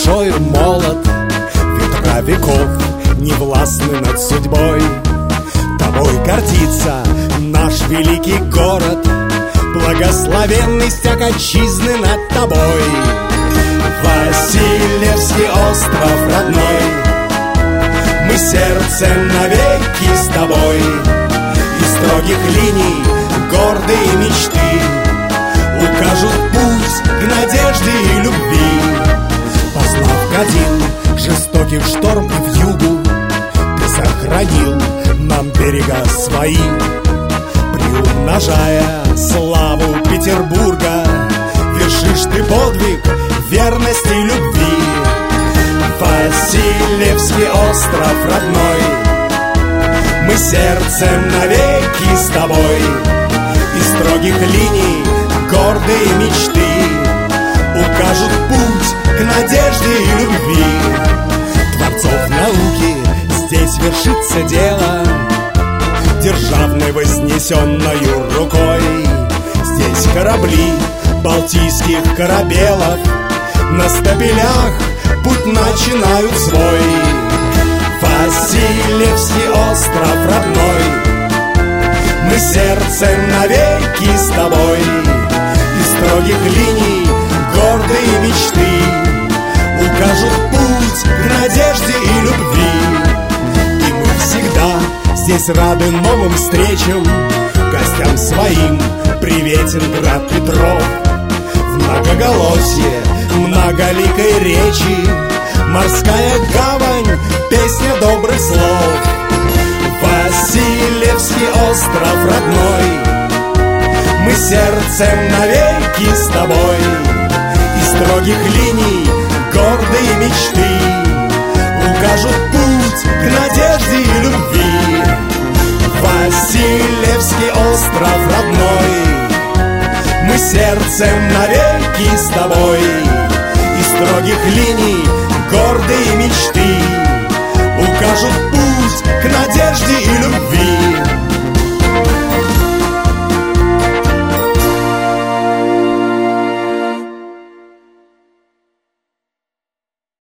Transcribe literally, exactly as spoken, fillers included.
большой молот. Ветра веков не властны над судьбой. Тобой гордится наш великий город, благословенный стяг отчизны над тобой. Васильевский остров родной, мы сердцем навеки с тобой. Из строгих линий гордые мечты укажут путь к надежде и любви. Познав один жестокий шторм и вьюгу, ты сохранил нам берега свои, приумножая славу Петербурга. Вершишь ты подвиг верности и любви. Васильевский остров родной, мы сердцем навеки с тобой. Из строгих линий гордые мечты укажут путь к надежде и любви. Творцов науки здесь вершится дело, державной вознесенною рукой. Здесь корабли балтийских корабелов на стапелях путь начинают свой. Васильевский остров родной, мы сердцем навеки с тобой. Из строгих линий гордые мечты укажут путь к надежде и любви. И мы всегда здесь рады новым встречам, гостям своим приветен град Петров. В многоголосье многоликой речи, морская гавань, песня добрых слов. Васильевский остров родной, мы сердцем навеки с тобой. Из строгих линий гордые мечты укажут путь к надежде и любви. Васильевский остров родной, мы сердцем навеки с тобой. Из строгих линий гордые мечты